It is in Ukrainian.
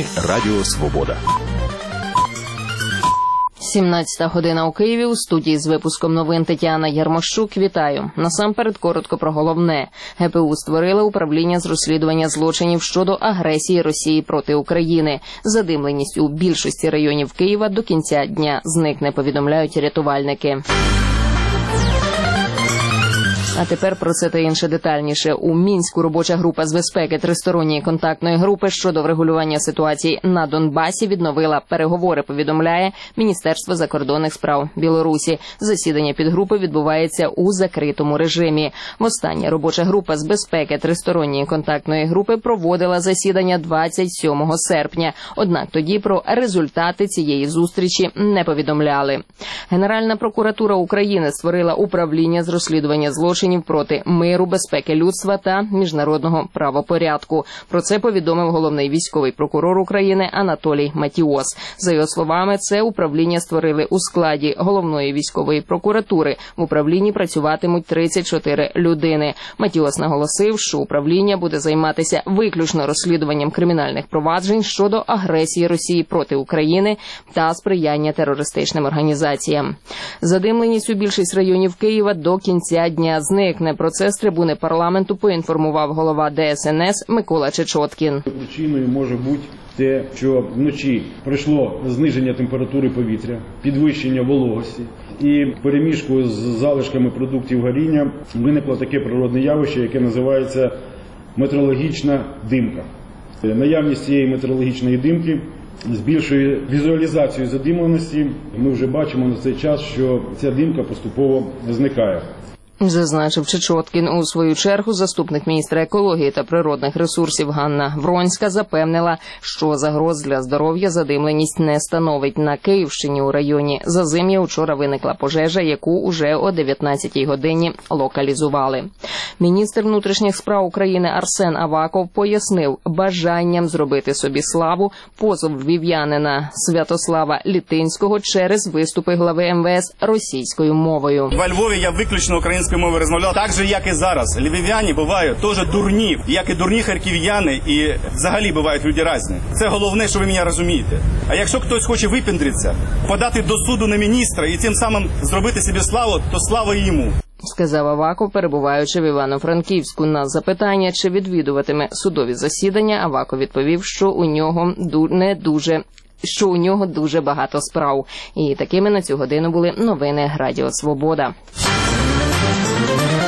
Радіо Свобода. 17-та година у Києві. У студії з випуском новин Тетяна Ярмощук. Вітаю. Насамперед коротко про головне. ГПУ створили управління з розслідування злочинів щодо агресії Росії проти України. Задимленість у більшості районів Києва до кінця дня зникне, повідомляють рятувальники. А тепер про це та інше детальніше. У Мінську робоча група з безпеки тристоронньої контактної групи щодо врегулювання ситуації на Донбасі відновила переговори, повідомляє Міністерство закордонних справ Білорусі. Засідання підгрупи відбувається у закритому режимі. Востаннє робоча група з безпеки тристоронньої контактної групи проводила засідання 27 серпня. Однак тоді про результати цієї зустрічі не повідомляли. Генеральна прокуратура України створила управління з розслідування злочинів проти миру, безпеки людства та міжнародного правопорядку. Про це повідомив головний військовий прокурор України Анатолій Матіос. За його словами, це управління створили у складі головної військової прокуратури. В управлінні працюватимуть 34 людини. Матіос наголосив, що управління буде займатися виключно розслідуванням кримінальних проваджень щодо агресії Росії проти України та сприяння терористичним організаціям. Задимленість у більшість районів Києва до кінця дня зникне. Про це з трибуни парламенту поінформував голова ДСНС Микола Чечоткін. Причиною може бути те, що вночі пройшло зниження температури повітря, підвищення вологості і перемішку з залишками продуктів горіння виникло таке природне явище, яке називається метеорологічна димка. Наявність цієї метеорологічної димки збільшує візуалізацію задимленості. Ми вже бачимо на цей час, що ця димка поступово зникає. Зазначив Чечоткін. У свою чергу заступник міністра екології та природних ресурсів Ганна Вронська запевнила, що загроз для здоров'я задимленість не становить. На Київщині у районі Зазим'я вчора виникла пожежа, яку уже о 19-й годині локалізували. Міністр внутрішніх справ України Арсен Аваков пояснив бажанням зробити собі славу позов львів'янина Святослава Літинського через виступи глави МВС російською мовою. Во Львові я виключно українською мовою розмовляв, так же, як і зараз. Львів'яни бувають теж дурні, як і дурні харків'яни, і взагалі бувають люди різні. Це головне, що ви мене розумієте. А якщо хтось хоче випендритися, подати до суду на міністра і тим самим зробити собі славу, то слава йому. Сказав Аваков, перебуваючи в Івано-Франківську. На запитання, чи відвідуватиме судові засідання, Аваков відповів, що у нього дуже багато справ. І такими на цю годину були новини Радіо Свобода.